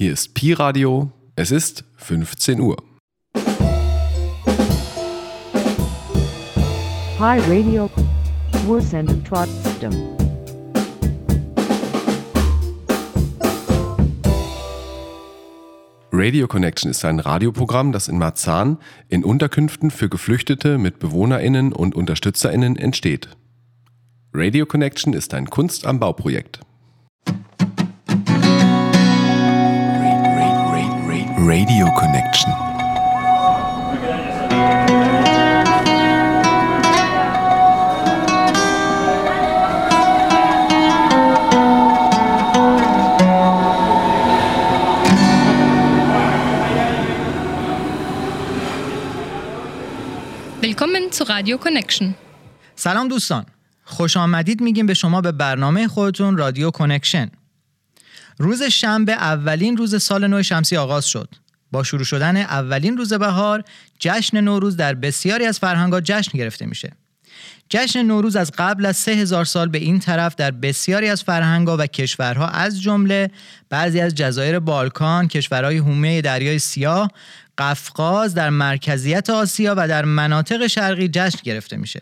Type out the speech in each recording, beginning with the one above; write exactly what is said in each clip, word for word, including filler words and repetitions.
Hier ist Pi Radio. Es ist fünfzehn Uhr. Pi Radio. Wir senden trotzdem. Radio Connection ist ein Radioprogramm, das in Marzahn in Unterkünften für Geflüchtete mit BewohnerInnen und UnterstützerInnen entsteht. Radio Connection ist ein Kunst am Bau-Projekt. Radio Connection. Willkommen zu Radio Connection. سلام دوستان. خوش آمدید میگیم به شما به برنامه خودتون رادیو کنکشن. روز شنبه اولین روز سال نو شمسی آغاز شد. با شروع شدن اولین روز بهار، جشن نوروز در بسیاری از فرهنگ‌ها جشن گرفته میشه. جشن نوروز از قبل از سه هزار سال به این طرف در بسیاری از فرهنگ‌ها و کشورها از جمله بعضی از جزایر بالکان، کشورهای حومه دریای سیاه، قفقاز در مرکزیت آسیا و در مناطق شرقی جشن گرفته میشه.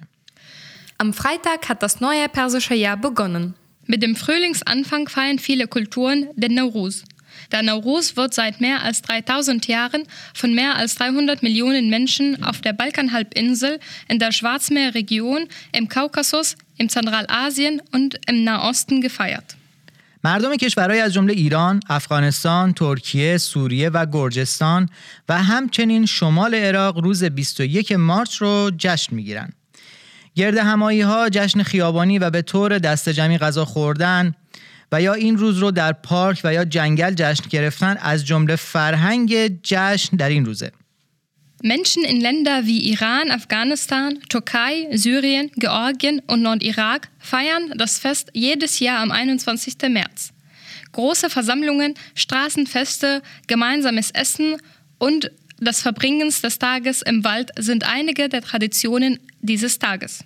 Am Freitag hat das neue persische Jahr begonnen. Mit dem Frühlingsanfang feiern viele Kulturen den Nowruz. Der Nowruz wird seit mehr als dreitausend Jahren von mehr als dreihundert Millionen Menschen auf der Balkanhalbinsel, in der Schwarzmeerregion, im Kaukasus, im Zentralasien und im Nahosten gefeiert. مردم کشورهای از جمله ایران، افغانستان، ترکیه، سوریه و گرجستان و همچنین شمال عراق روز بیست و یکم مارس رو جشن میگیرن. گرد همایی ها، جشن خیابانی و به طور دست جمعی غذا خوردن و یا این روز رو در پارک و یا جنگل جشن گرفتن از جمله فرهنگ جشن در این روزه. Menschen in Länder wie Iran, Afghanistan, Türkei, Syrien, Georgien und Nordirak feiern das Fest jedes Jahr am einundzwanzigsten März. Große Versammlungen, Straßenfeste, gemeinsames Essen und das Verbringen des Tages im Wald sind einige der Traditionen dieses Tages.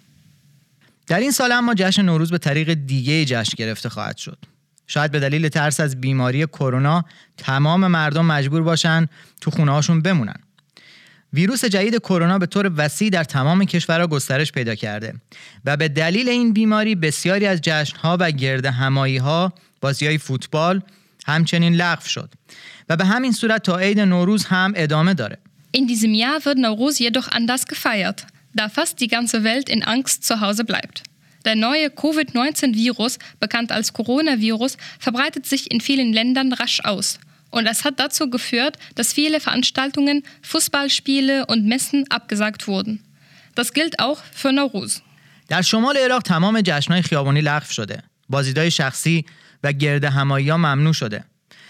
در این سال اما جشن نوروز به طریق دیگه جشن گرفته خواهد شد. شاید به دلیل ترس از بیماری کرونا تمام مردم مجبور باشن تو خونه‌هاشون بمونن. ویروس جدید کرونا به طور وسیع در تمام کشورها گسترش پیدا کرده و به دلیل این بیماری بسیاری از جشن‌ها و گرد همایی‌ها، بازی‌های فوتبال همچنین لغو شد و به همین صورت تا عید نوروز هم ادامه داره. In diesem Jahr wird Nowruz jedoch anders gefeiert, da fast die ganze Welt in Angst zu Hause bleibt. Der neue Covid neunzehn-Virus, bekannt als Coronavirus, verbreitet sich in vielen Ländern rasch aus. Und es hat dazu geführt, dass viele Veranstaltungen, Fußballspiele und Messen abgesagt wurden. Das gilt auch für Nowruz. در شمال عراق تمام جشن‌های خیابانی لغو شده. بازدیدهای شخصی و گرد همایی‌ها ممنوع شده.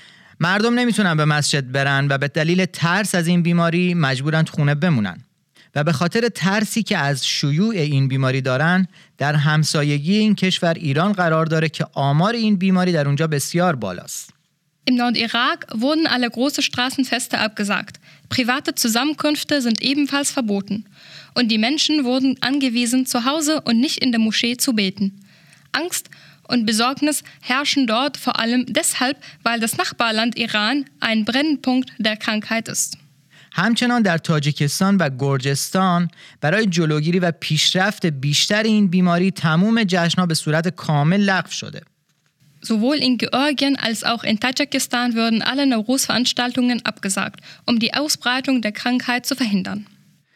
مردم نمیتونن به مسجد برن و به دلیل ترس از این بیماری مجبورن تو خونه بمونن. و به خاطر ترسی که از شیوع این بیماری دارن، در همسایگی این کشور ایران قرار داره که آمار این بیماری در اونجا بسیار بالاست. Im Nordirak wurden alle große Straßenfeste abgesagt. Private Zusammenkünfte sind ebenfalls verboten. Und die Menschen wurden angewiesen, zu Hause und nicht in der Moschee zu beten. Angst und Besorgnis herrschen dort vor allem deshalb, weil das Nachbarland Iran ein Brennpunkt der Krankheit ist. همچنان در تاجیکستان و گرجستان برای جلوگیری و پیشرفت بیشتر این بیماری تمام جشن‌ها به صورت کامل لغو شده. Sowohl in Georgien als auch in Tadschikistan würden alle Nowruz-Veranstaltungen abgesagt, um die Ausbreitung der Krankheit zu verhindern.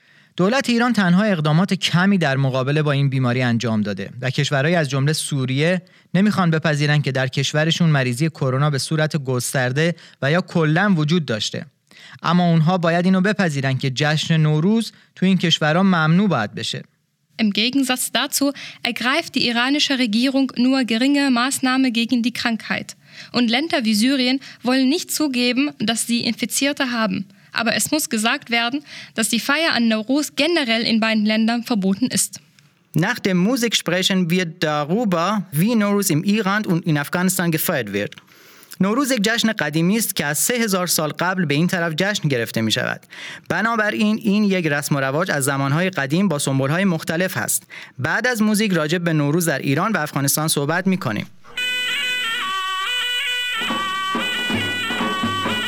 دولت ایران تنها اقدامات کمی در مقابله با این بیماری انجام داده و کشورهای از جمله سوریه نمیخوان بپذیرن که در کشورشون مریضی کرونا به صورت گسترده و یا کلاً وجود داشته. اما اونها باید اینو بپذیرن که جشن نوروز تو این کشورها ممنوع باید بشه. Im Gegensatz dazu ergreift die iranische Regierung nur geringe Maßnahmen gegen die Krankheit. Und Länder wie Syrien wollen nicht zugeben, dass sie Infizierte haben. Aber es muss gesagt werden, dass die Feier an Nowruz generell in beiden Ländern verboten ist. Nach der Musik sprechen wir darüber, wie Nowruz im Iran und in Afghanistan gefeiert wird. نوروز یک جشن قدیمی است که از سه هزار سال قبل به این طرف جشن گرفته می شود. بنابراین این یک رسم و رواج از زمانهای قدیم با سمبول‌های مختلف هست. بعد از موزیک راجع به نوروز در ایران و افغانستان صحبت می کنیم.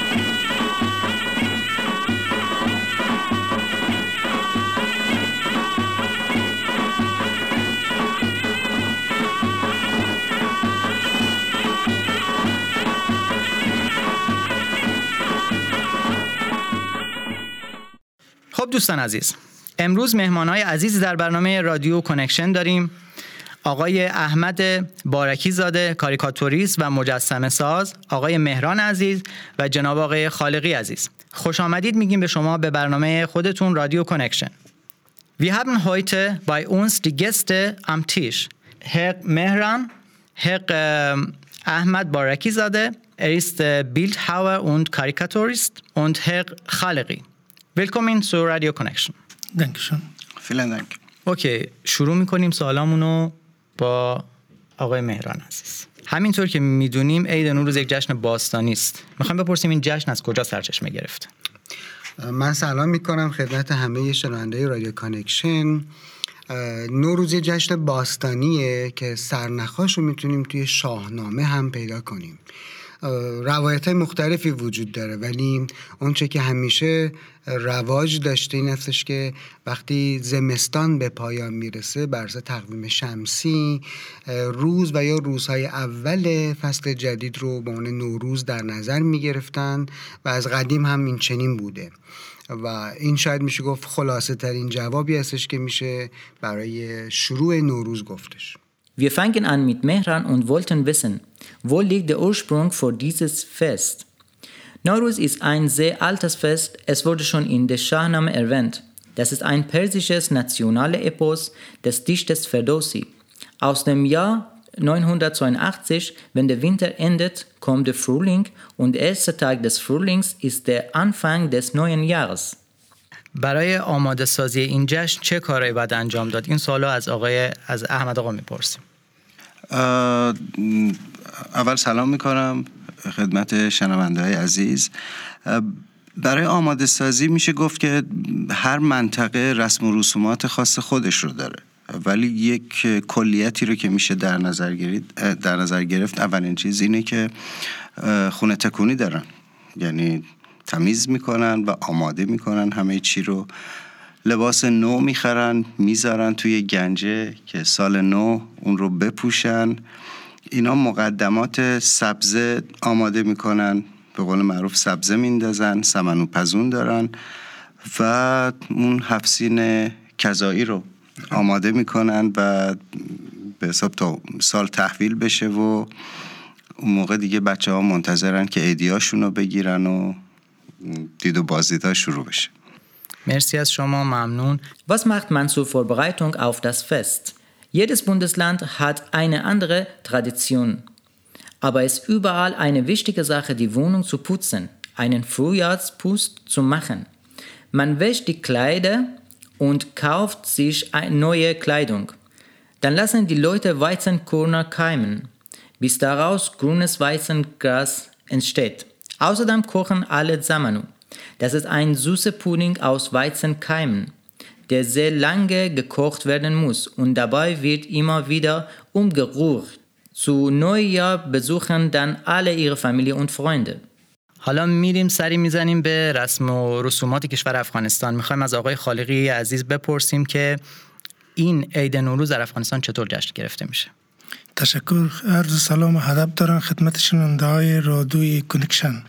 خب دوستان عزیز، امروز مهمانهای عزیزی در برنامه رادیو کانکشن داریم. آقای احمد بارکی زاده، کاریکاتوریست و مجسمه ساز، آقای مهران عزیز و جناب آقای خالقی عزیز. خوش آمدید میگیم به شما به برنامه خودتون رادیو کانکشن. Wir haben heute bei uns die Gäste am Tisch. Herr Mehran, Herr äh, Ahmad Baraki Zadeh, er ist äh, Bildhauer und Karikaturist, und Herr Khaleqi. Willkommen zu Radio Connection. Dankeschön. Vielen Dank. اوکی، شروع میکنیم سوالامونو با آقای مهران عزیز. همینطور که میدونیم عید نوروز یک جشن باستانی است. میخوایم بپرسیم این جشن از کجا سرچشمه گرفته؟ من سلام میکنم خدمت همه شنونده‌های رادیو کانکشن. نوروز جشن باستانیه که سرنخاش رو میتونیم توی شاهنامه هم پیدا کنیم. روایت‌های مختلفی وجود داره، ولی اونچه که همیشه رواج داشته این هستش که وقتی زمستان به پایان میرسه بر اساس تقویم شمسی، روز و یا روزهای اول فصل جدید رو به عنوان نوروز در نظر میگرفتن و از قدیم هم این چنین بوده و این شاید میشه گفت خلاصه ترین جوابی هستش که میشه برای شروع نوروز گفتش. Wir fangen an mit Mehran und wollten wissen, wo liegt der Ursprung für dieses Fest? Nowruz ist ein sehr altes Fest, es wurde schon in der Shahnameh erwähnt. Das ist ein persisches Nationalepos des Dichters Ferdowsi. Aus dem Jahr neunhundertzweiundachtzig, wenn der Winter endet, kommt der Frühling und der erste Tag des Frühlings ist der Anfang des neuen Jahres. برای آماده سازی این جشن چه کارهایی باید انجام داد؟ این سوالو از آقای از احمد آقا میپرسیم. اول سلام میکنم خدمت شنونده‌های عزیز. برای آماده سازی میشه گفت که هر منطقه رسم و رسومات خاص خودش رو داره، ولی یک کلیتی رو که میشه در نظر گرفت در نظر گرفت اولین چیز اینه که خونه تکونی دارن، یعنی تمیز میکنن و آماده میکنن همه چی رو. لباس نو میخرن میذارن توی گنجه که سال نو اون رو بپوشن. اینا مقدمات سبزه آماده میکنن، به قول معروف سبزه میندازن، سمن و پزون دارن و اون هفسین کذایی رو آماده میکنن و به حساب تا سال تحویل بشه و اون موقع دیگه بچه ها منتظرن که عیدیاشون رو بگیرن و دید و بازدیدها شروع بشه. مرسی از شما، ممنون. Was macht man zur Vorbereitung auf das Fest? Jedes Bundesland hat eine andere Tradition. Aber es ist überall eine wichtige Sache, die Wohnung zu putzen, einen Frühjahrsputz zu machen. Man wäscht die Kleider und kauft sich neue Kleidung. Dann lassen die Leute Weizenkörner keimen, bis daraus grünes Weizengras entsteht. Außerdem kochen alle Samanu. Das ist ein süßer Pudding aus Weizenkeimen, der sehr lange gekocht werden muss und dabei wird immer wieder umgerührt. Zu Neujahr besuchen dann alle ihre Familie und Freunde. حالا میریم سری میزنیم به رسم و رسومات کشور افغانستان. میخوایم از آقای خالقی عزیز بپرسیم که این عید نوروز در افغانستان چطور جشن گرفته میشه؟ تشکر. عرض سلام و ادب دارم خدمت شنونده‌های رادیوی کانکشن.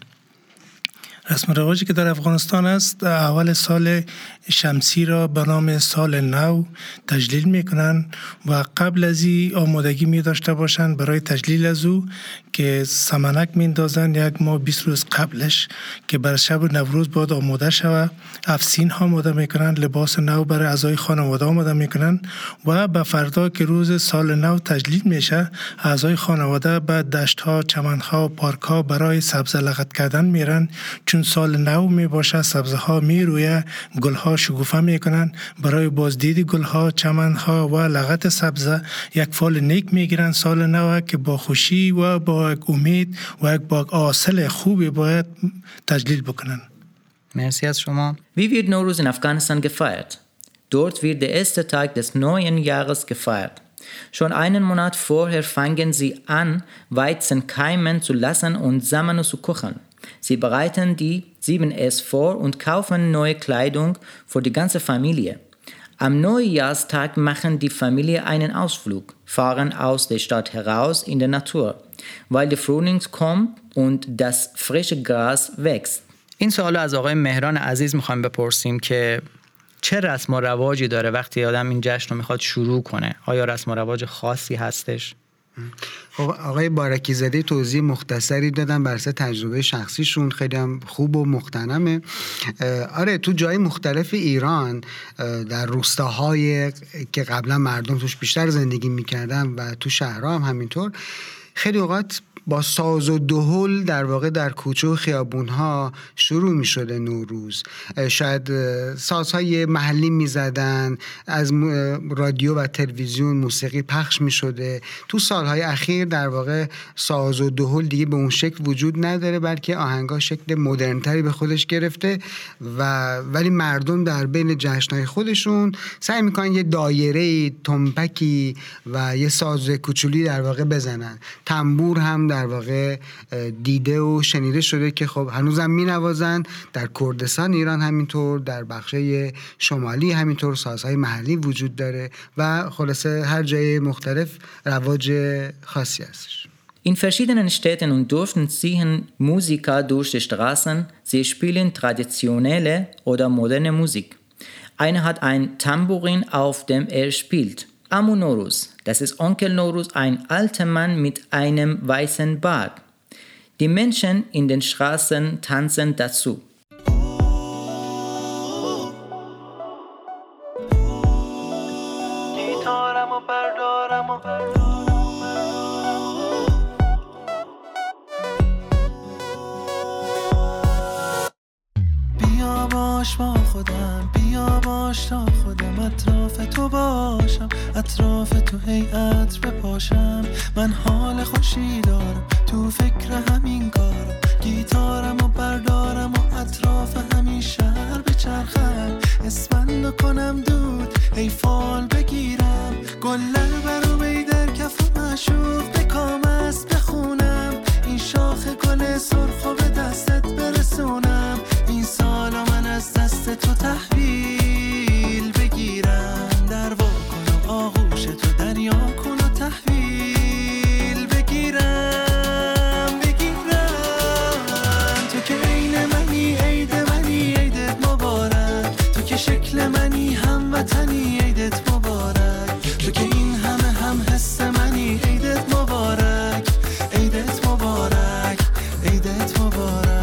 رسم رواجی که در افغانستان است اول سال شمسی را به نام سال نو تجلیل میکنن و قبل از این آمادگی می داشته باشند برای تجلیل از او که سمنک میندازن یک ماه بیست روز قبلش که بر شب نوروز باید آماده شوه. افسین ها آماده میکنن، لباس نو برای اعضای خانواده آماده میکنن و به فردا که روز سال نو تجلیل میشه اعضای خانواده به دشت ها، چمن ها و پارک ها برای سبزه لغت کردن میرن. چون سال نو می باشه سبزه ها می رویه، گل ها شکوفه میکنن. برای بازدید گل ها، چمن ها و لغت سبزه یک فال نیک میگیرن سال نو که با خوشی و با یک امید و یک با حاصل خوبی باید تجلیل بکنن. مرسی از شما. Wie wird Nowruz in Afghanistan gefeiert? Dort wird der erste Tag des neuen Jahres gefeiert. Schon einen Monat vorher fangen sie an, Weizen keimen zu lassen und Samanu zu kochen. Sie bereiten die sieben S vor und kaufen neue Kleidung für die ganze Familie. Am Neujahrstag machen die Familie einen Ausflug, fahren aus der Stadt heraus in der Natur, weil der Frühling kommt und das frische Gras wächst. این سوالو از آقای مهران عزیز میخوایم بپرسیم که چه رسم و رواجی داره وقتی آدم این جشن رو میخواد شروع کنه؟ آیا رسم و رواج خاصی هستش؟ خب آقای بارکی زاده توضیح مختصری دادن بر اساس تجربه شخصیشون، خیلی هم خوب و مقتنمه. آره تو جای مختلف ایران در روستاهای که قبلا مردم توش بیشتر زندگی میکردن و تو شهرها هم همینطور، خیلی اوقات با ساز و دهل در واقع در کوچه و خیابونها شروع می شده نوروز. شاید سازهای محلی می زدن، از رادیو و تلویزیون موسیقی پخش می شده. تو سالهای اخیر در واقع ساز و دهل دیگه به اون شکل وجود نداره، بلکه آهنگا شکل مدرنتری به خودش گرفته و ولی مردم در بین جشنهای خودشون سعی میکنن یه دایره تنبکی و یه ساز کوچولی در واقع بزنن. تنبور هم در واقع دیده و شنیده شده که خب هنوزم می نوازن. در کردستان ایران همینطور، در بخشای شمالی همینطور سازهای محلی وجود داره و خلاصه هر جای مختلف رواج خاصی هستش. In verschiedenen Städten und Dörfern ziehen Musiker durch die Straßen. Sie spielen traditionelle oder moderne Musik. Einer hat ein Tambourin, auf dem er spielt. Amu Noruz, das ist Onkel Noruz, ein alter Mann mit einem weißen Bart. Die Menschen in den Straßen tanzen dazu. بیا باش با خودم، بیا باش تا خودم اطراف تو باشم، اطراف تو هیئت بپاشم. من حال خوشی دارم، تو فکر همین کارم، گیتارم و بردارم و اطراف همین شهر بچرخم. اسفند کنم دود، ای فال بگیرم، گلر برو در کف معشوق بکام است بخونم. این شاخ گل سرخو به دستت برسونم. این سالا من از دست تو تحویل بگیرم. در واکن و آغوش تو دریا کن و تحویل بگیرم بگیرم. تو که عین منی، عید منی، عیدت مبارک. تو که شکل منی، هموطنی، عیدت مبارک. تو که این همه هم حس منی، عیدت مبارک، عیدت مبارک، عیدت مبارک.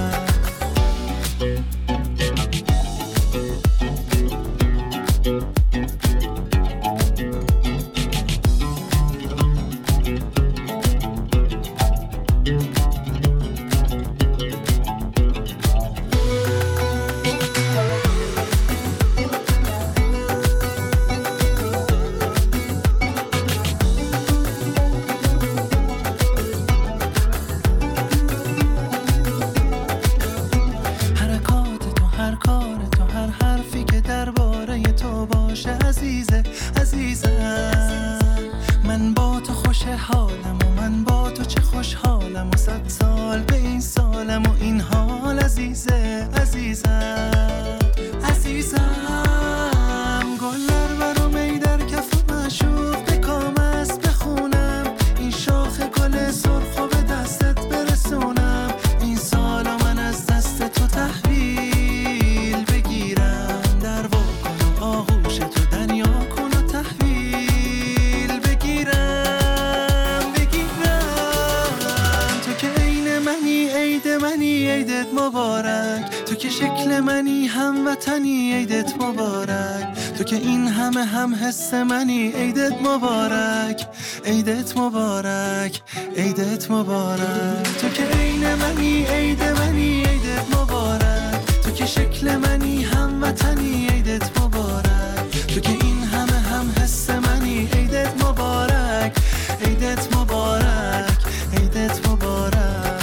منی عیدت مبارک، عیدت مبارک، عیدت مبارک. تو که عین منی، عید منی، عیدت مبارک. تو که شکل منی، هموطنی، عیدت مبارک. تو که این همه هم حس منی، عیدت مبارک، عیدت مبارک، عیدت مبارک.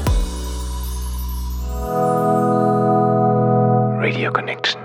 Radio Connection.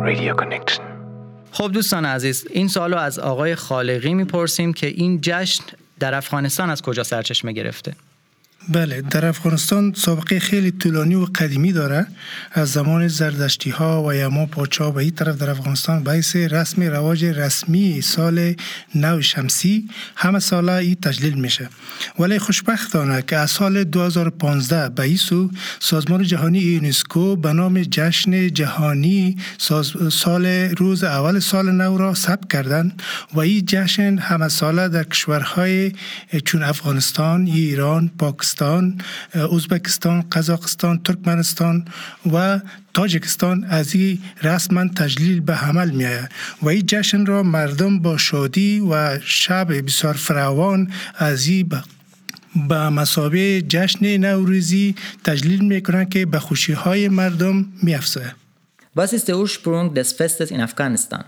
رادیو کانکشن. خب دوستان عزیز، این سوالو از آقای خالقی میپرسیم که این جشن در افغانستان از کجا سرچشمه گرفته؟ بله، در افغانستان سابقه خیلی طولانی و قدیمی داره. از زمان زردشتی ها و یما پاچا به این طرف در افغانستان باعث رسم رواج رسمی سال نو شمسی همه ساله ای تجلیل میشه. ولی خوشبختانه که از سال دو هزار و پانزده به این سو سازمان جهانی یونسکو به نام جشن جهانی سال روز اول سال نو را ثبت کردن و این جشن همه ساله در کشورهای چون افغانستان، ایران، پاکستان، ازبکستان، قزاقستان، ترکمنستان و تاجیکستان از این رسما تجلیل به عمل می آید و این جشن را مردم با شادی و شب بسیار فراوان از این به مثابه جشن نوروزی تجلیل می کنند که به خوشی های مردم می افزاید. Was ist der Ursprung des Festes in Afghanistan?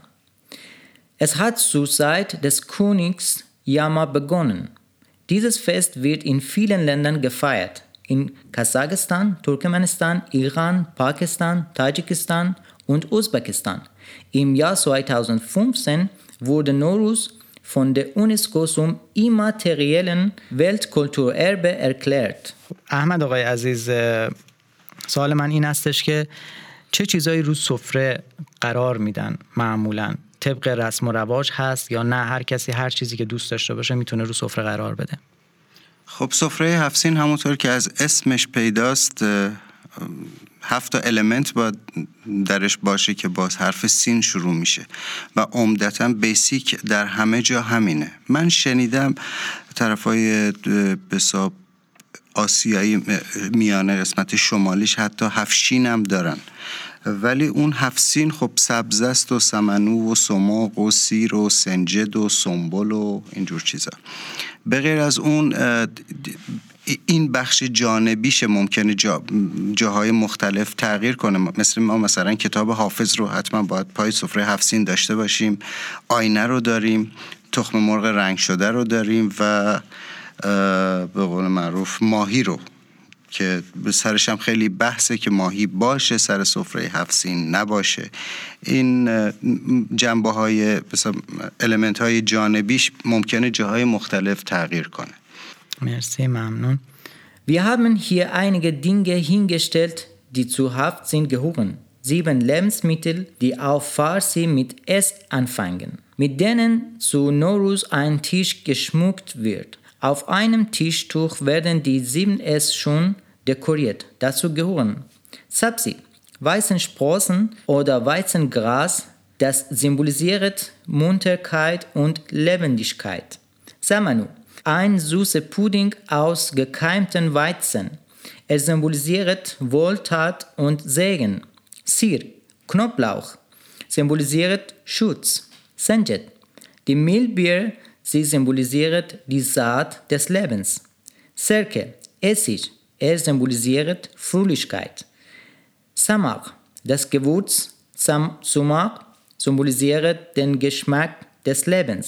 Es hat zur Zeit des Königs Yama begonnen. Dieses Fest wird in vielen Ländern gefeiert. In Kasachstan, Turkmenistan, Iran, Pakistan, Tadschikistan und Usbekistan. Im Jahr zweitausendfünfzehn wurde Nowruz von der UNESCO zum immateriellen Weltkulturerbe erklärt. احمد آقای عزیز، سوال من این هستش که چه چیزایی رو سفره قرار میدن معمولاً؟ طبق رسم و رواج هست یا نه هر کسی هر چیزی که دوست داشته باشه میتونه رو سفره قرار بده؟ خب سفره هفت سین همونطور که از اسمش پیداست هفت تا المنت باید درش باشه که باز حرف سین شروع میشه و عمدتاً بیسیک در همه جا همینه. من شنیدم طرفای بساب آسیایی میانه قسمت شمالیش حتی هفت شین هم دارن، ولی اون هفت سین خب سبز است و سمنو و سماق و سیر و سنجد و سنبل و اینجور چیزا. به غیر از اون این بخش جانبیش ممکنه جا جاهای مختلف تغییر کنه. مثل ما مثلا کتاب حافظ رو حتما باید پای سفره هفت سین داشته باشیم، آینه رو داریم، تخم مرغ رنگ شده رو داریم و به قول معروف ماهی رو که سرش هم خیلی بحثه که ماهی باشه سر سفره هفت سین نباشه. این جنبه های مثلا المنت های جانبیش ممکنه جاهای مختلف تغییر کنه. مرسی، ممنون. Wir haben hier einige Dinge hingestellt, die zu Haft sind gehören. Sieben Lebensmittel, die auf Farsi mit S anfangen, mit denen zu Nowruz ein Tisch geschmückt wird. Auf einem Tischtuch werden die sieben S schon dekoriert. Dazu gehören Sabzi, Weißensprossen oder Weizengras, das symbolisiert Munterkeit und Lebendigkeit. Samanu, ein süßer Pudding aus gekeimten Weizen. Er symbolisiert Wohltat und Segen. Sir, Knoblauch, symbolisiert Schutz. Senjet, die Mehlbier, sie symbolisiert die Saat des Lebens. Serke, Essig, er symbolisiert Fröhlichkeit. Samak, das Gewürz Sam Sumak, symbolisiert den Geschmack des Lebens.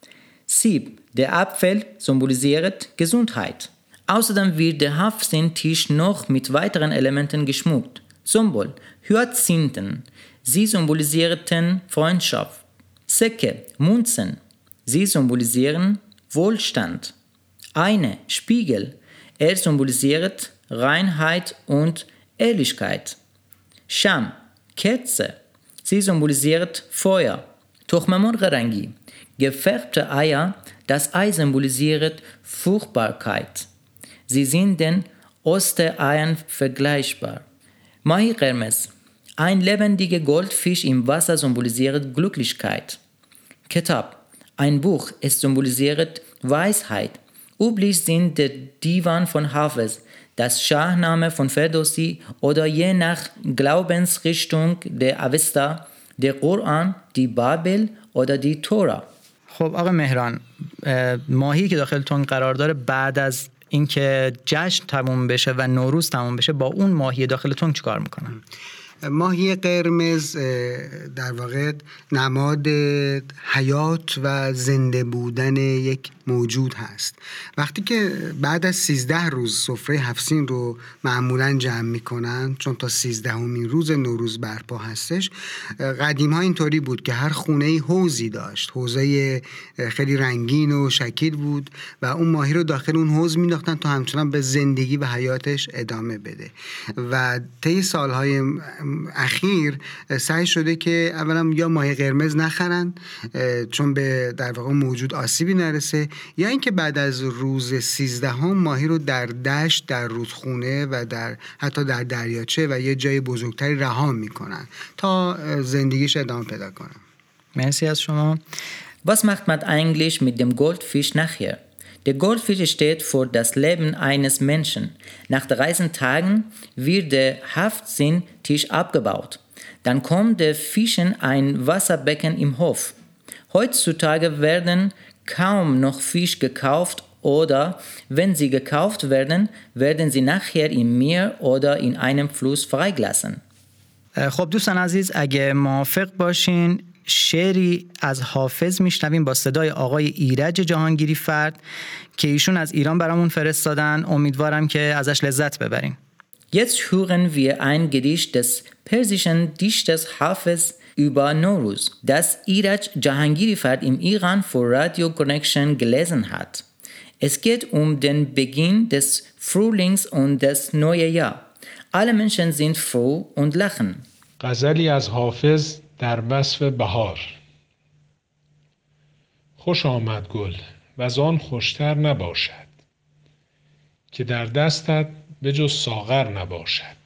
Sieb, der Apfel, symbolisiert Gesundheit. Außerdem wird der Hafsin-Tisch noch mit weiteren Elementen geschmückt. Symbol, Hyazinthen, sie symbolisierten Freundschaft. Säcke, Münzen, sie symbolisieren Wohlstand. Eine, Spiegel, er symbolisiert Reinheit und Ehrlichkeit. Sham, Kerze, sie symbolisiert Feuer. Tochmamon Rangi, gefärbte Eier, das Ei symbolisiert Fruchtbarkeit. Sie sind den Ostereiern vergleichbar. Mahi Qermez, ein lebendiger Goldfisch im Wasser symbolisiert Glücklichkeit. Kitab, ein Buch, es symbolisiert Weisheit. Üblich sind der Divan von Hafiz, das Shahname von Ferdowsi oder je nach Glaubensrichtung der Avesta, der Koran, die Babel oder die Tora. خب آقا مهران، ماهی که داخل تنگ قرار داره بعد از اینکه جشن تموم بشه و نوروز تموم بشه با اون ماهی داخل تنگ چیکار میکنن؟ ماهی قرمز در واقع نماد حیات و زنده بودن یک موجود هست. وقتی که بعد از سیزده روز سفره هفت سین رو معمولاً جمع میکنن، چون تا سیزدهمین روز نوروز برپا هستش، قدیم ها اینطوری بود که هر خونه حوضی داشت، حوضای خیلی رنگین و شکل بود و اون ماهی رو داخل اون حوض مینداختن تا همچنان به زندگی و حیاتش ادامه بده. و طی سالهای اخیر سعی شده که اولا یا ماهی قرمز نخرن چون به در واقع موجود آسیبی نرسه، یا اینکه بعد از روز سیزدهم ماهی رو در دشت، در رودخونه و در حتی در دریاچه و یه جای بزرگتری رها میکنن تا زندگیش ادامه پیدا کنه. مرسی از شما. Was macht man eigentlich mit dem Goldfisch nachher? Der Goldfisch steht für das Leben eines Menschen. Nach dreizehn Tagen wird der Haftsinn-Tisch abgebaut. Dann kommt der Fischen ein Wasserbecken im Hof. Heutzutage werden kaum noch Fisch gekauft oder wenn sie gekauft werden, werden sie nachher im Meer oder in einem Fluss freigelassen. خب دوستان عزیز، اگه موافق باشین شعری از حافظ میشنویم با صدای آقای ایرج جهانگیری فرد که ایشون از ایران برامون فرستادن. امیدوارم که ازش لذت ببرین. Jetzt hören wir ein Gedicht des persischen Dichters Hafiz über Nowruz, das Iraj Jahangiri Fard im Iran für Radio Connection gelesen hat. Es geht um den Beginn des Frühlings und das neue Jahr. Alle Menschen sind froh und lachen. غزلی از حافظ در وصف بهار. خوش آمد گل و از آن خوشتر نباشد که در دستت به جز ساغر نباشد.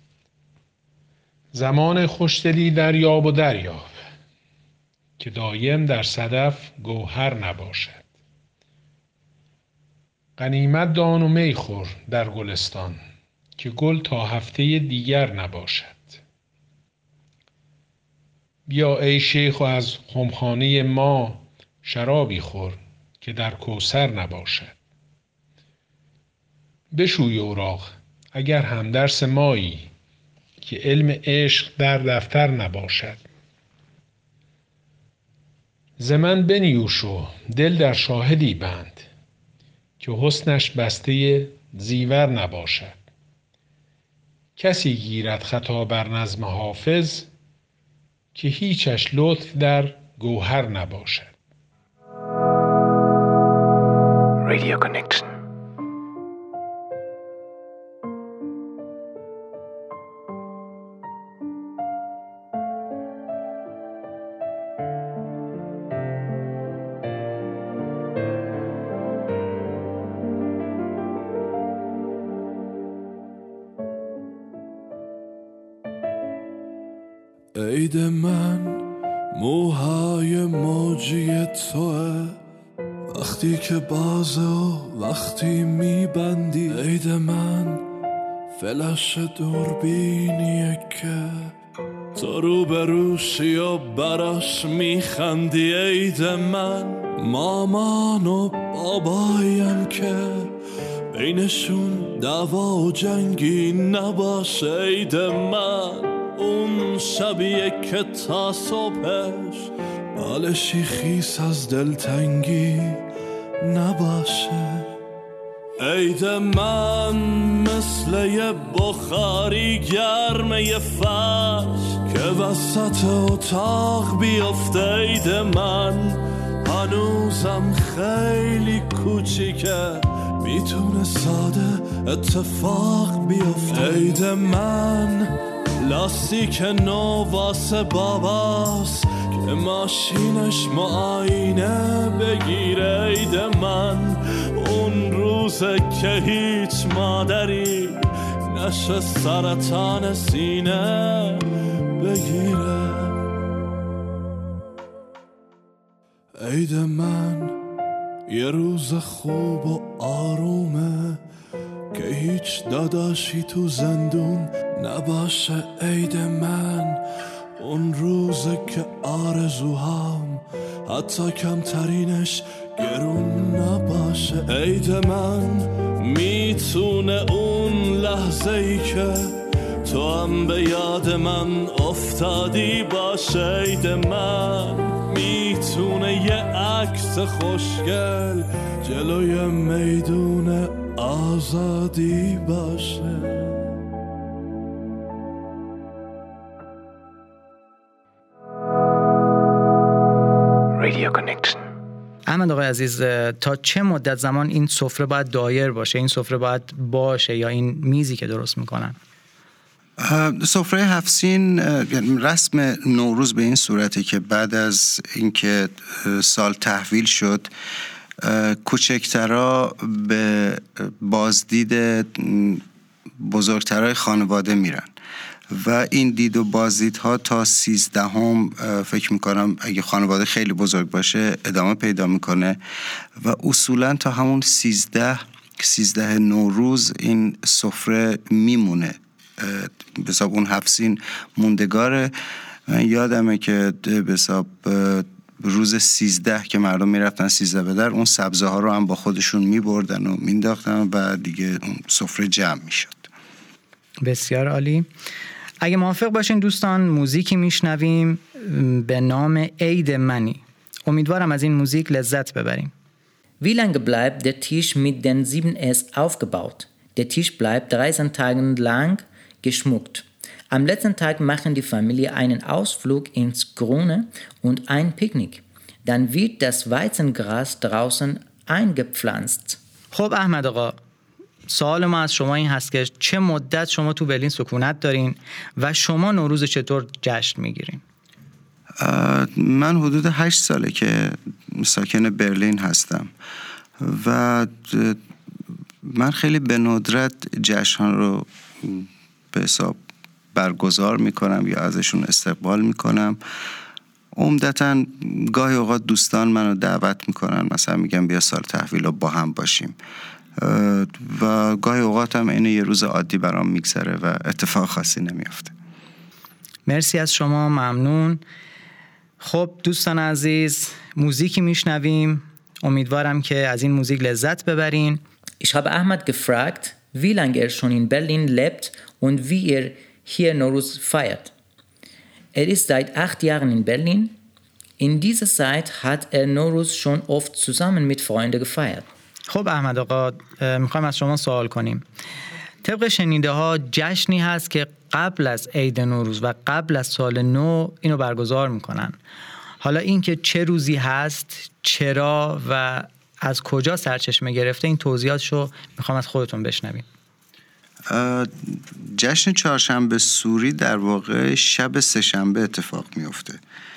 زمان خوشدلی دریاب و دریاب که دایم در صدف گوهر نباشد. غنیمت دان و می خور در گلستان که گل تا هفته دیگر نباشد. بیا ای شیخ و از خمخانه ما شرابی خور که در کوثر نباشد. بشوی اوراق اگر همدرس مایی که علم عشق در دفتر نباشد. ز من بنیوش و دل در شاهدی بند که حسنش بسته زیور نباشد. کسی گیرد خطا بر نظم حافظ که هیچش لطف در گوهر نباشد. Radio Connection. عید من موهای موجی توه، وقتی که بازه و وقتی میبندی. عید من فلش دوربینیه که تو رو به روشی و براش میخندی. عید من مامان و بابایم که بینشون دعوا و جنگی نباشه. عید من اون شبیه که تا صبحش بالشی خیس از دلتنگی نباشه. عید من مثل یه بخاری گرمه فرش که وسط اتاق بیفته. عید من هنوزم خیلی کوچیکه، میتونه ساده اتفاق بیفته. عید من لاستیک نو واسه باباست که ماشینش معاینه بگیره. عید من اون روزه که هیچ مادری نشه سرطان سینه بگیره. عید من یه روز خوب و آرومه که هیچ داداشی تو زندون نباشه. عید من اون روزه که آرزوهام حتی کمترینش گرون نباشه. عید من میتونه اون لحظه ای که تو هم به یاد من افتادی با شید من. میتونه یه عکس خوشگل جلوی میدون آزادی باشه. Radio Connection. احمد آقای عزیز، تا چه مدت زمان این سفره باید دایر باشه، این سفره باید باشه، یا این میزی که درست میکنن؟ سفره هفت سین رسم نوروز به این صورته که بعد از اینکه سال تحویل شد کوچکترها به بازدید بزرگترهای خانواده میرن و این دید و بازدیدها تا سیزدهم فکر میکنم اگه خانواده خیلی بزرگ باشه ادامه پیدا میکنه و اصولا تا همون سیزده سیزده نوروز این سفره میمونه. به حساب اون هفت سین موندگاره. من یادمه که به حساب روز سیزده که مردم میرفتن سیزده به در، اون سبزه ها رو هم با خودشون میبردن و مینداختن و دیگه اون سفره جمع میشد. بسیار عالی. اگه موافق باشین دوستان، موزیکی میشنویم به نام عید منی. امیدوارم از این موزیک لذت ببریم. Wie lange bleibt der Tisch mit den sieben S aufgebaut? Der Tisch bleibt dreizehn Tage lang geschmückt. Am letzten Tag machen die Familie einen Ausflug ins Grüne und ein Picknick. Dann wird das Weizengras draußen eingepflanzt. خب احمد آقا، سوال ما از شما این هست که چه مدت شما تو برلین سکونت دارین و شما نوروز چطور جشن میگیرین؟ من حدود هشت ساله که ساکن برلین هستم و من خیلی به ندرت جشن رو به حساب برگزار میکنم یا ازشون استقبال میکنم. عمدتاً گاهی اوقات دوستان منو دعوت میکنن، مثلا میگم بیا سال تحویل رو با هم باشیم و گاهی اوقات هم اینه یه روز عادی برام میگذره و اتفاق خاصی نمیافته. مرسی از شما، ممنون. خب دوستان عزیز، موزیکی میشنویم. امیدوارم که از این موزیک لذت ببرین. Ich habe Ahmad gefragt, wie lange er schon in Berlin lebt und wie er hier Nowruz feiert. Er ist seit acht Jahren in Berlin. In dieser Zeit hat er Nowruz schon oft zusammen mit Freunden gefeiert. خب احمد آقا، میخوایم از شما سوال کنیم. طبق شنیده ها جشنی هست که قبل از عید نوروز و قبل از سال نو اینو برگزار میکنن. حالا این که چه روزی هست، چرا و از کجا سرچشمه گرفته، این توضیحاتشو میخوام از خودتون بشنویم. جشن چهارشنبه سوری در واقع شب سه‌شنبه اتفاق میفته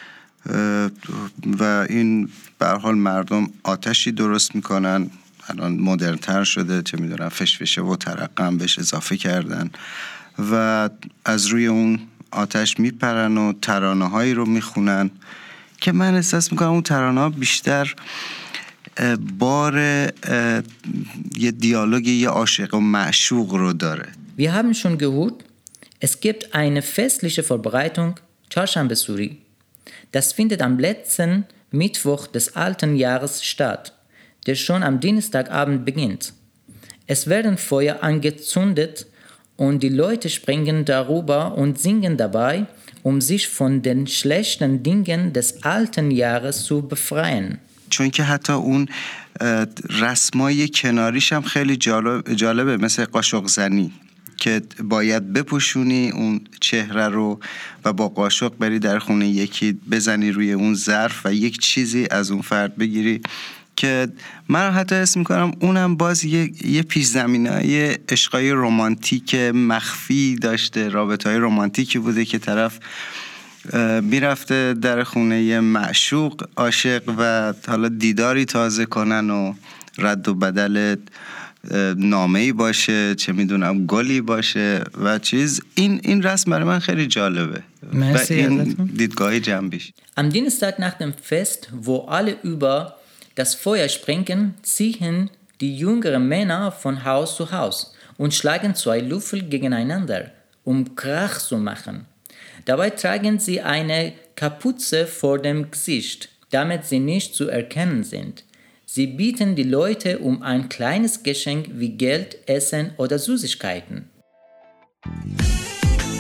و این به هر حال مردم آتشی درست میکنن. الان مدرن‌تر شده، چه میدونم فشفشه و ترقم بهش اضافه کردن و از روی اون آتش میپرن و ترانه‌هایی رو میخونن که من احساس میکنم اون ترانه‌ها بیشتر بار یه دیالوگ یه عاشق و معشوق رو داره. Wir haben schon gehört, es gibt eine festliche Vorbereitung Çarşamba Suri. Das findet am letzten Mittwoch des alten Jahres statt, der schon am Dienstagabend beginnt. Es werden Feuer angezündet und die Leute springen darüber und singen dabei, um sich von den schlechten Dingen des alten Jahres zu befreien. چون که حتی اون رسمای کناریش هم خیلی جالب جالبه، مثل قاشق زنی که باید بپوشونی اون چهره رو و با قاشق بری در خونه یکی بزنی روی اون ظرف و یک چیزی از اون فرد بگیری که من حتی حس میکنم اونم باز یه, یه پیش زمینه‌های عشقای رمانتیک مخفی داشته، رابطه‌های رمانتیکی بوده که طرف میرفته در خونه یه معشوق عاشق و حالا دیداری تازه کنن و رد و بدل نامه‌ای باشه، چه میدونم گلی باشه و چیز. این این رسم برای من خیلی جالبه و این دیدگاه جنبیش. Am Dienstag nach dem Fest, wo alle über das Feuer springen, ziehen die jüngeren Männer von Haus zu Haus und schlagen zwei Löffel gegeneinander, um Krach zu machen. Dabei tragen sie eine Kapuze vor dem Gesicht, damit sie nicht zu erkennen sind. Sie bitten die Leute um ein kleines Geschenk wie Geld, Essen oder Süßigkeiten.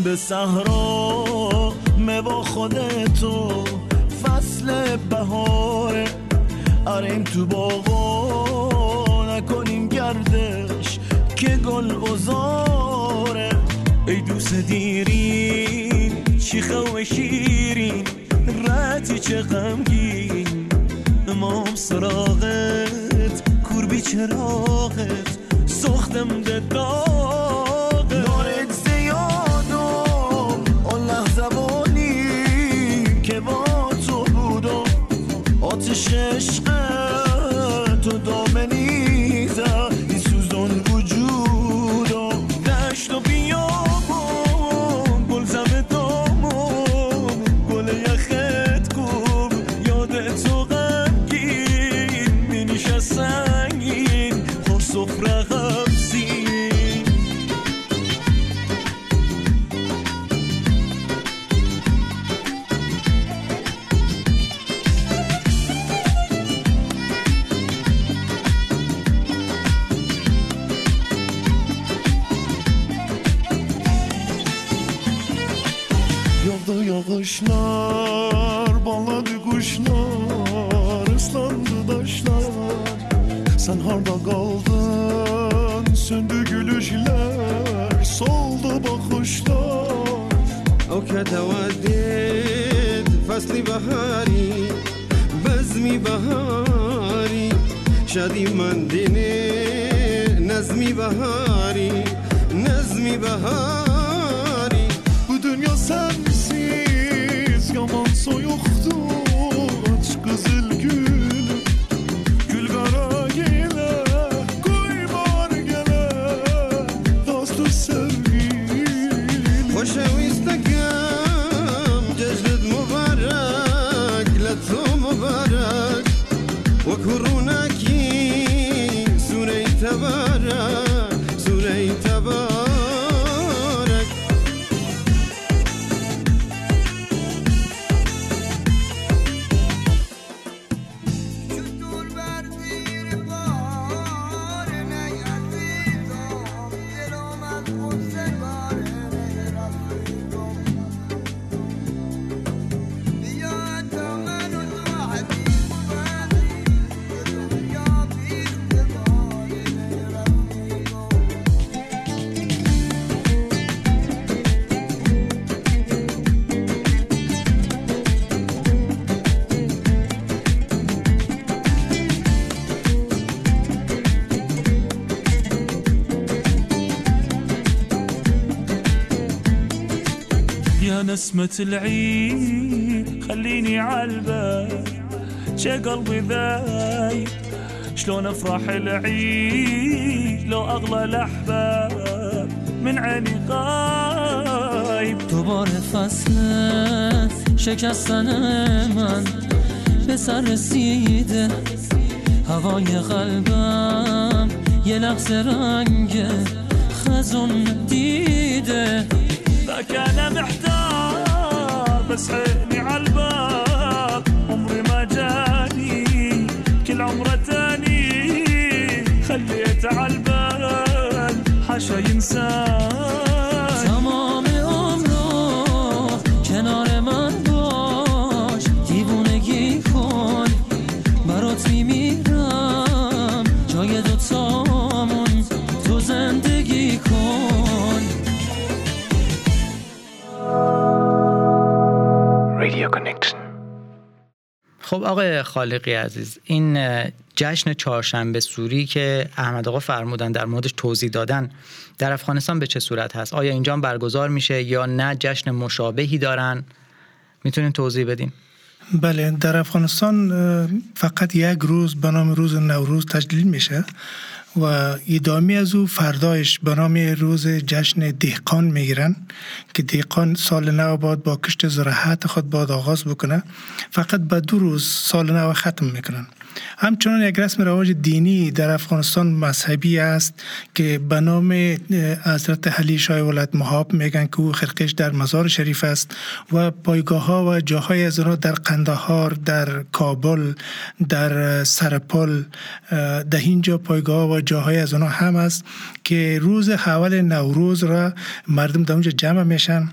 به صحرا با خودتو فصل بهاره آریم تو باغا نکنیم گردش که گل بزاره ای دوست دیرین شیخه و شیرین رتی چه غمگین امام سراغت کوربی چراغت سختم ده داغت نارت زیادم اون لحظه بانی که با تو بودم آتش عشق تو دامنیزه این سوزان وجودم دشت و بیابم گل زم دامم گل یخت کم یاد تو غمگین می نشست سنگین خور سفره غمزین Yolda yağışlar, bağladı kuşlar, ıslandı taşlar. Sen harda kaldın, söndü gülüşler, soldu bakışlar. O كتودد فصل بهاری بزمی بهاری شادی من دینه نظمی بهاری نظمی بهاری Bu dünya sensiz yaman soyuktu aç kızıl gül gül kara gele koy var gele dostu sevgilim خوشویستکم جشنت مبارک لطو مبارک و کرونکی سوره تبارک سوره تبارک يا نسمة العيد خليني عالبال شي قلبي ذايب شلون افرح العيد لو اغلى الاحباب من عيني غايب دوباره فصل شکستن من به سر رسیده هوای قلبم یه لحظه رنگ خزون دیده ذاك انا محتار بس عيني عالباب عمري ما جاني كل عمره تاني خليت عالبال حاشا ينسان تمام عمرو کنار من باش دیوونگی کن برات میمیرم جای دوتامون تو زندگی کن Radio Connection. خب آقای خالقی عزیز، این جشن چهارشنبه سوری که احمد آقا فرمودن در موردش توضیح دادن در افغانستان به چه صورت هست؟ آیا اینجا هم برگزار میشه یا نه جشن مشابهی دارن؟ میتونین توضیح بدین؟ بله، در افغانستان فقط یک روز به نام روز نوروز تجلیل میشه و ادامه از او فردایش به نام روز جشن دهقان میگیرن که دهقان سال نو بعد با کشت زراعت خود باید آغاز بکنه. فقط به دو روز سال نو ختم میکنن. همچنان یک رسم رواج دینی در افغانستان مذهبی است که به نام حضرت علی شاه ولایت مهاب میگن که او خرقش در مزار شریف است و پایگاه ها و جاهای از آنها در قندهار، در کابل، در سرپل، در اینجا پایگاه و جاهای از آنها هم است که روز اول نوروز را مردم در اونجا جمع میشن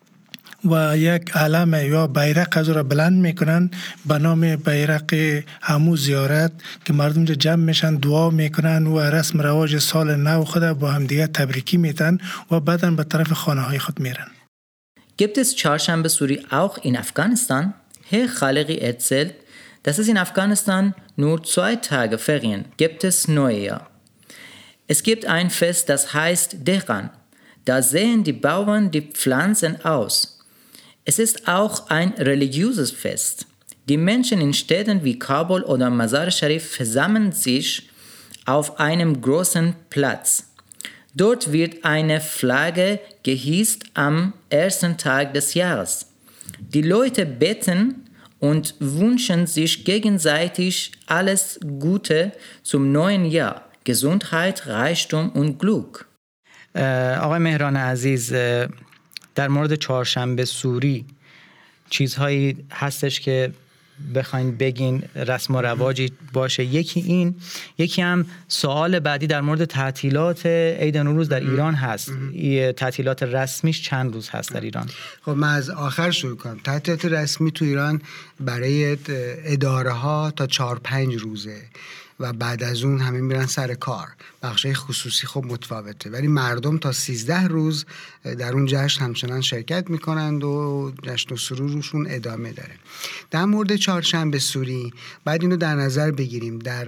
و یک علم یا بیرق از را بلند میکنن به نام بیرق همو زیارت که مردم اونجا جمع میشن، دعا میکنن و رسم رواج سال نو خود با هم دیگه تبریکی میتن و بعداً به طرف خانه های خود میرن. Gibt es Charshambesuri auch in Afghanistan? Herr Khalegi erzählt, dass es in Afghanistan nur zwei Tage Ferien gibt es Neujahr. Es gibt ein Fest, das heißt Dehqan. Da sehen die Bauern die Pflanzen aus. Es ist auch ein religiöses Fest. Die Menschen in Städten wie Kabul oder Mazar Sharif versammeln sich auf einem großen Platz. Dort wird eine Flagge gehisst am ersten Tag des Jahres. Die Leute beten und wünschen sich gegenseitig alles Gute zum neuen Jahr. Gesundheit, Reichtum und Glück. آقای مهران عزیز، در مورد چهارشنبه سوری چیزهایی هستش که بخواین بگین رسم و رواجی باشه؟ یکی این، یکی هم سوال بعدی در مورد تعطیلات عید نوروز در ایران هست. تعطیلات رسمیش چند روز هست در ایران؟ خب من از آخر شروع کنم. تعطیلات رسمی تو ایران برای اداره ها تا چهار پنج روزه و بعد از اون همه میرن سر کار. بخشای خصوصی خب متفاوته، ولی مردم تا سیزده روز در اون جشن همچنان شرکت میکنند و جشن و سرورشون ادامه داره. در مورد چهارشنبه سوری بعد اینو در نظر بگیریم، در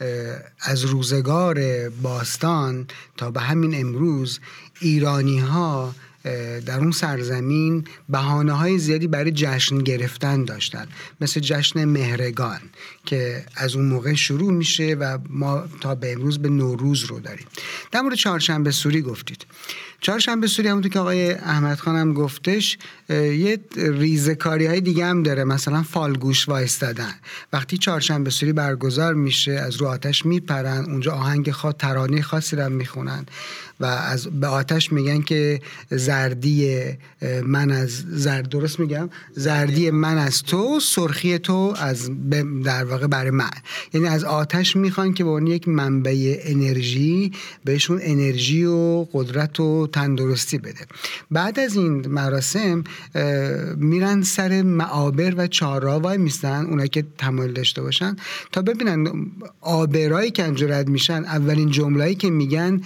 از روزگار باستان تا به همین امروز ایرانی ها در اون سرزمین بهانه‌های زیادی برای جشن گرفتن داشتن، مثل جشن مهرگان که از اون موقع شروع میشه و ما تا به امروز به نوروز رو داریم. در مورد چهارشنبه سوری گفتید. چهارشنبه سوری همونطور که آقای احمد خان هم گفتش یه ریزکاری های دیگه هم داره، مثلا فالگوش وایستادن. وقتی چهارشنبه سوری برگزار میشه از رو آتش میپرن، اونجا آهنگ خاص، ترانه خاصی رو میخونن و از به آتش میگن که زردی من از زرد، درست میگم، زردی من از تو، سرخی تو از در واقع برای من. یعنی از آتش میخوان که به اون یک منبع انرژی بهشون انرژی و قدرت و تندرستی بده. بعد از این مراسم میرن سر معابر و چهارراه وای میستن، اونایی که تمایل داشته باشن، تا ببینن آبرایی که انجا رد میشن اولین جمله‌ای که میگن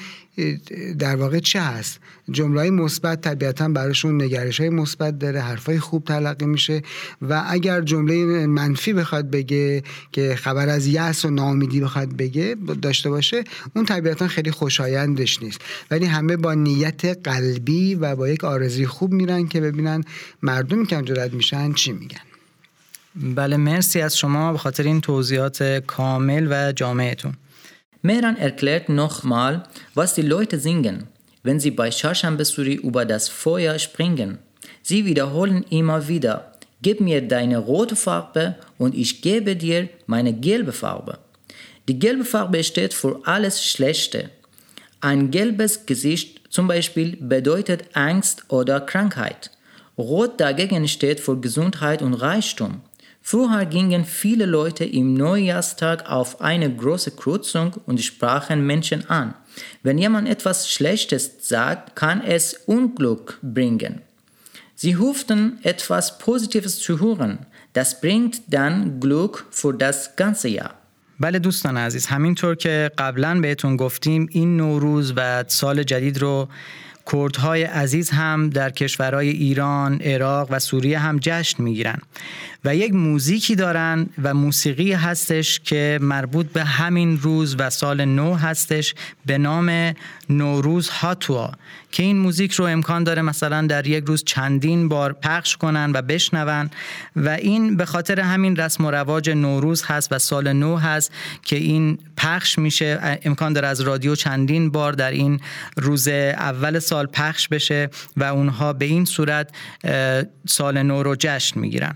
در واقع چه هست. جمله‌های مثبت طبیعتاً براشون نگرش‌های مثبت داره، حرفای خوب تلقی میشه و اگر جمله منفی بخواد بگه که خبر از یأس و ناامیدی بخواد بگه داشته باشه، اون طبیعتاً خیلی خوشایندش نیست، ولی همه با نیت قلبی و با یک آرزوی خوب میرن که ببینن مردمی که اونجا رد میشن چی میگن. بله، مرسی از شما به خاطر این توضیحات کامل و جامعتون. Mehran erklärt nochmal, was die Leute singen, wenn sie bei Charshambesuri über das Feuer springen. Sie wiederholen immer wieder, gib mir deine rote Farbe und ich gebe dir meine gelbe Farbe. Die gelbe Farbe steht für alles Schlechte. Ein gelbes Gesicht zum Beispiel bedeutet Angst oder Krankheit. Rot dagegen steht für Gesundheit und Reichtum. Früher gingen viele Leute im Neujahrstag auf eine große Kreuzung und sprachen Menschen an. Wenn jemand etwas Schlechtes sagt, kann es Unglück bringen. Sie hofften, etwas Positives zu hören. Das bringt dann Glück für das ganze Jahr. بله دوستان عزیز، همینطور که قبلا بهتون گفتیم این نوروز و سال جدید رو کردهای عزیز هم در کشورهای ایران، عراق و سوریه هم جشن میگیرن و یک موزیکی دارن و موسیقی هستش که مربوط به همین روز و سال نو هستش به نام نوروز هاتوا، که این موزیک رو امکان داره مثلا در یک روز چندین بار پخش کنن و بشنون و این به خاطر همین رسم و رواج نوروز هست و سال نو هست که این پخش میشه. امکان داره از رادیو چندین بار در این روز اول سال پخش بشه و اونها به این صورت سال نو رو جشن میگیرن.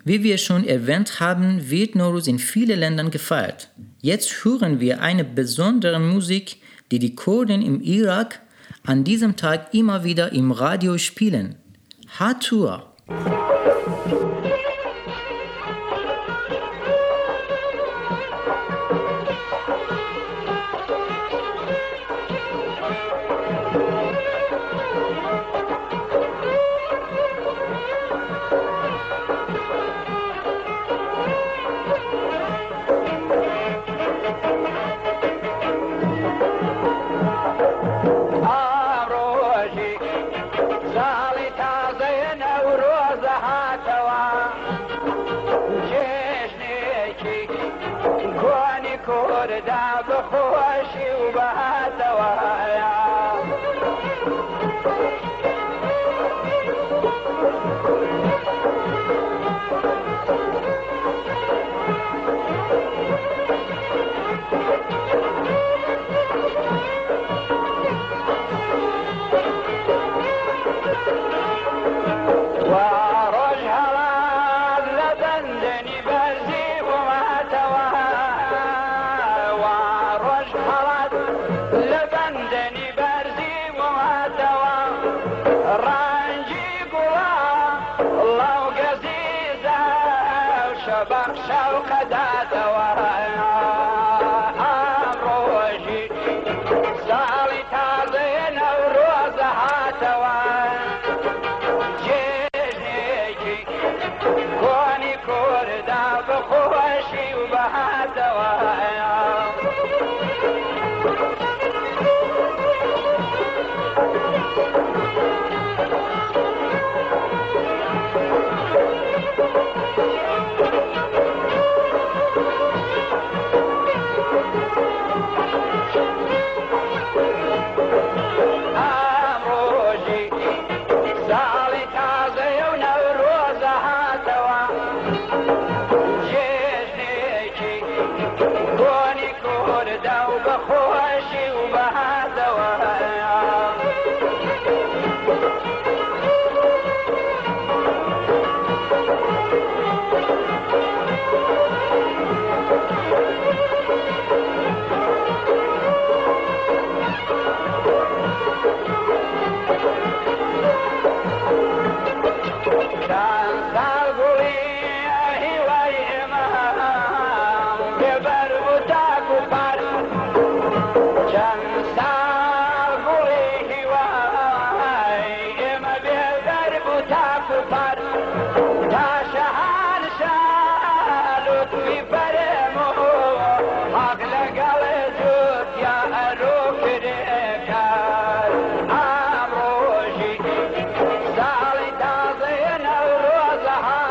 Wie wir schon erwähnt haben, wird Nowruz in vielen Ländern gefeiert. Jetzt hören wir eine besondere Musik, die die Kurden im Irak an diesem Tag immer wieder im Radio spielen. Hatua. Sali taze Nowruz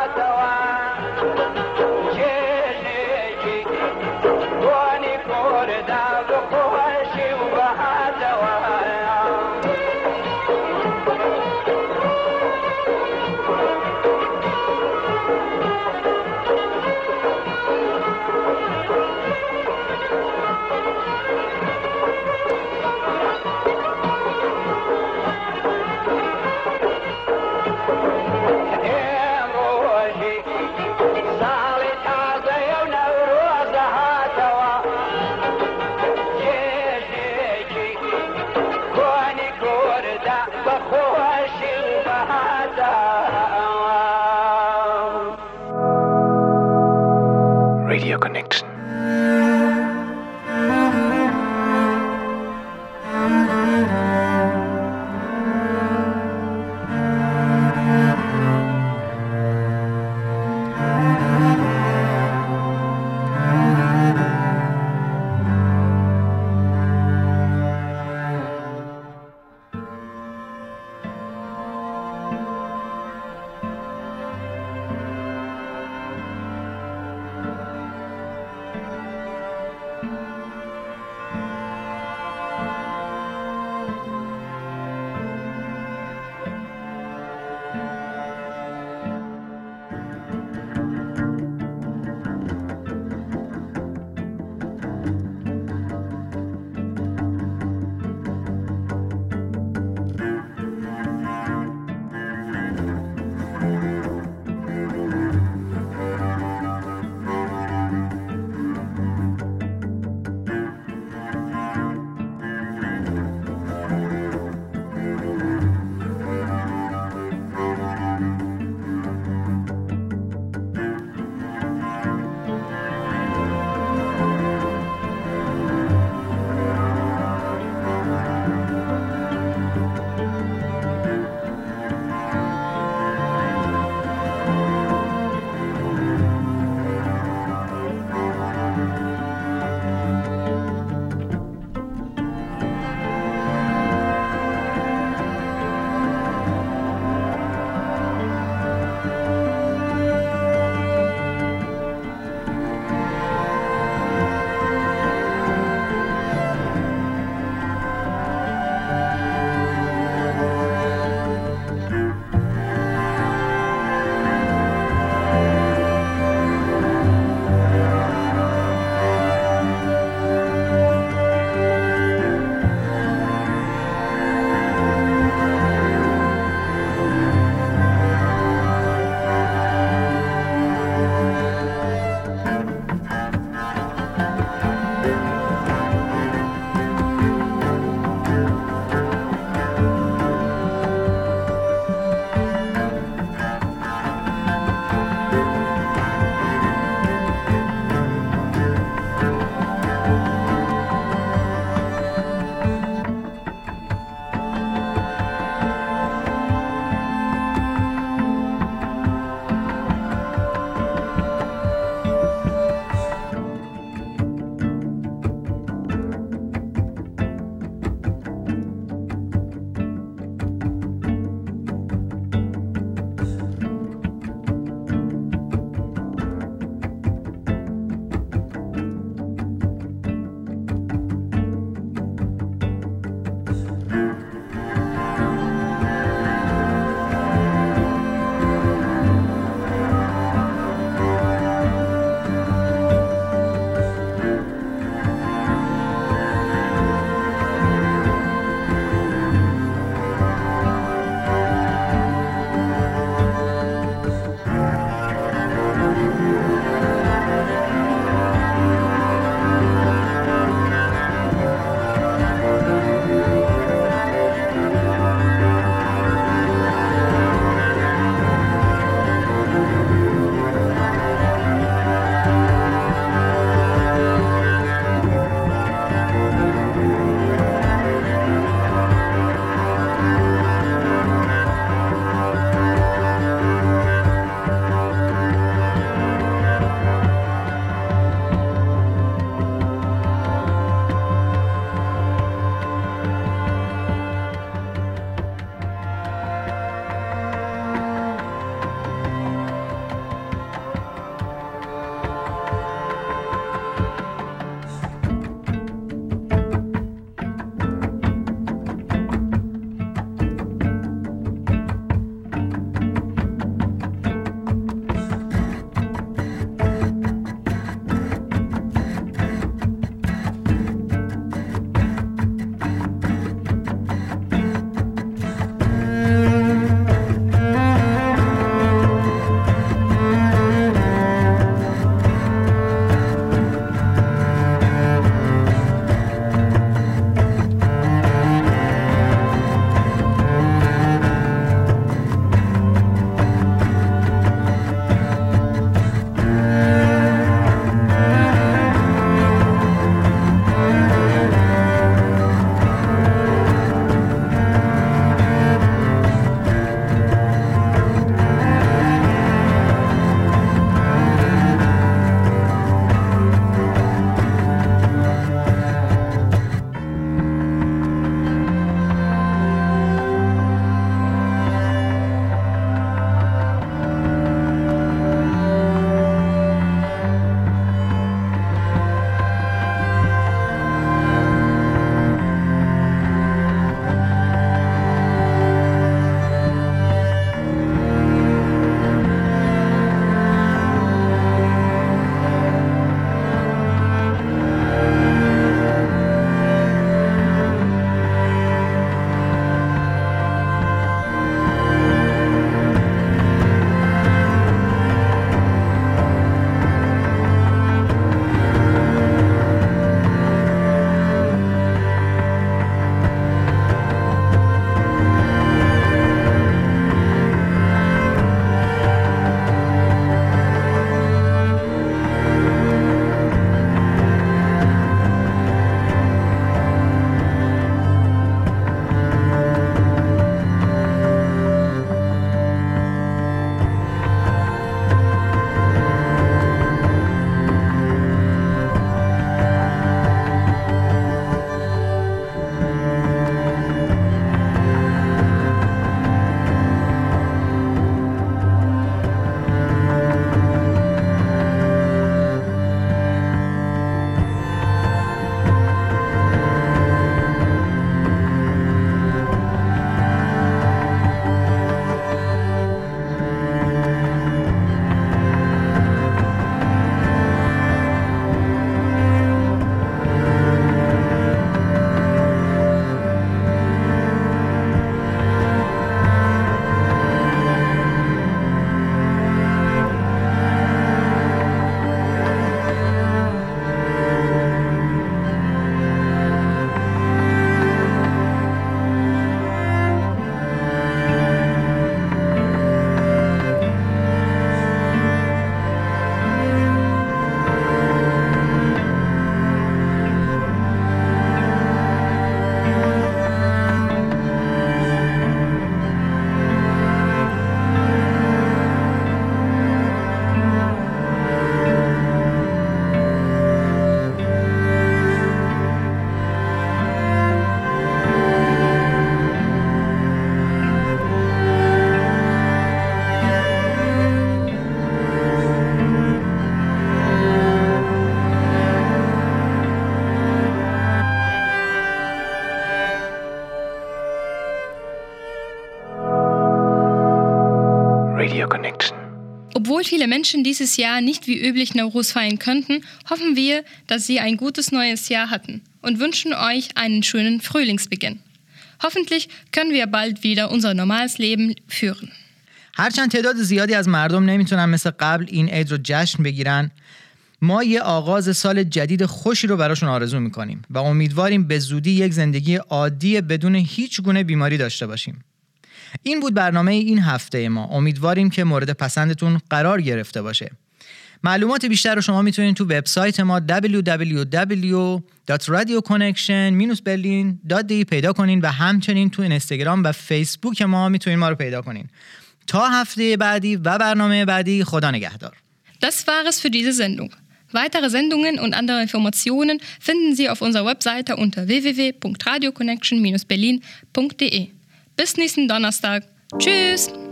Radio Connection. Obwohl viele Menschen dieses Jahr nicht wie üblich Nowruz feiern könnten, hoffen wir, dass Sie ein gutes neues Jahr hatten und wünschen euch einen schönen Frühlingsbeginn. Hoffentlich können wir bald wieder unser normales Leben führen. هرچند تعداد زیادی از مردم نمیتونن مثل قبل این عید رو جشن بگیرن، ما یه آغاز سال جدید خوشی رو براشون آرزو میکنیم و امیدواریم به زودی یک زندگی عادی بدون هیچ گونه بیماری داشته باشیم. این بود برنامه این هفته ما. امیدواریم که مورد پسندتون قرار گرفته باشه. معلومات بیشتر رو شما میتونید تو وبسایت ما دبلیو دبلیو دبلیو دات رادیو کانکشن برلین دات دی پیدا کنین و همچنین تو اینستاگرام و فیسبوک ما میتونین ما رو پیدا کنین. تا هفته بعدی و برنامه بعدی، خدا نگهدار. Das war es für diese Sendung. Weitere Sendungen und andere Informationen finden Sie auf unserer Webseite unter w w w punkt radio connection dash berlin punkt d e. Bis nächsten Donnerstag. Tschüss!